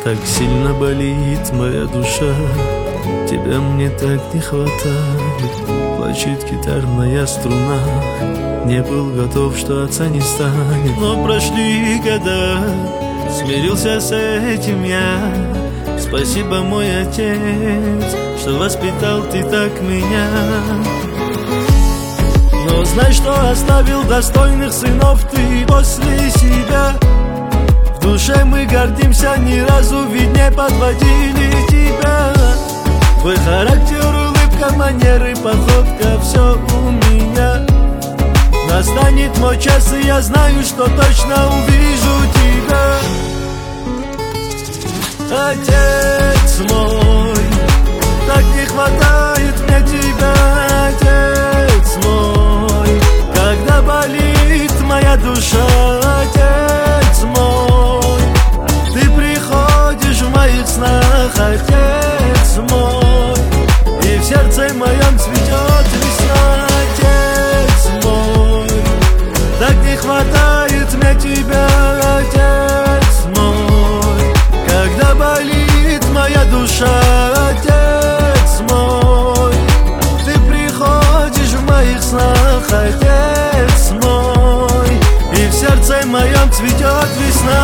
Так сильно болит моя душа, тебя мне так не хватает. Плачет гитарная струна, не был готов, что отца не станет. Но прошли года, смирился с этим я. Спасибо, мой отец, что воспитал ты так меня. Но знай, что оставил достойных сынов ты после себя. В душе мы гордимся, ни разу ведь не подводили тебя. Твой характер, улыбка, манеры, походка, все у меня. Настанет мой час, и я знаю, что точно увижу тебя. Отец мой, так не хватает мне тебя, отец мой. Когда болит моя душа, отец мой, ты приходишь в моих снах, отец мой, и в сердце моем цветет весна, отец мой. Так не хватает мне тебя, отец мой. Когда болит моя душа, отец мой, ты приходишь в моих снах, отец мой, и в сердце моем цветет весна.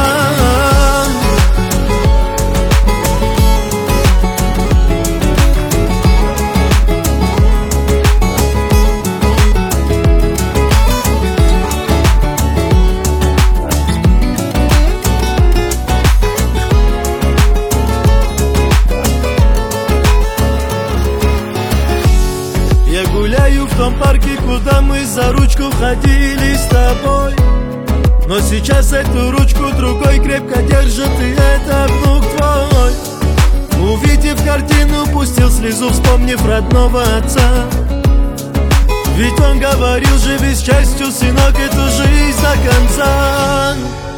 Я гуляю в том парке, куда мы за ручку ходили с тобой. Но сейчас эту ручку другой крепко держит, и это внук твой. Увидев картину, пустил слезу, вспомнив родного отца. Ведь он говорил: живи с частью, сынок, эту жизнь до конца.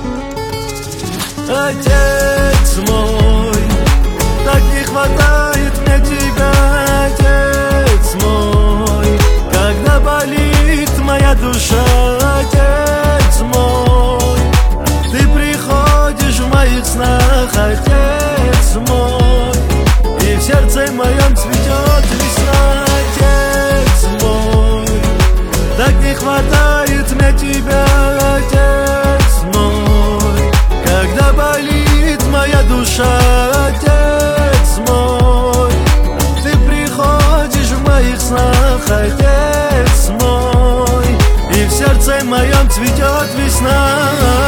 Отец мой, так не хватает мне тебя, отец мой. Когда болит моя душа, отец мой, ты приходишь в моих снах, отец мой, и в сердце моем цветет весна, отец мой. Так не хватает мне тебя, отец мой. Когда болит моя душа, отец мой, ты приходишь в моих снах, отец мой, и в сердце моем цветет весна.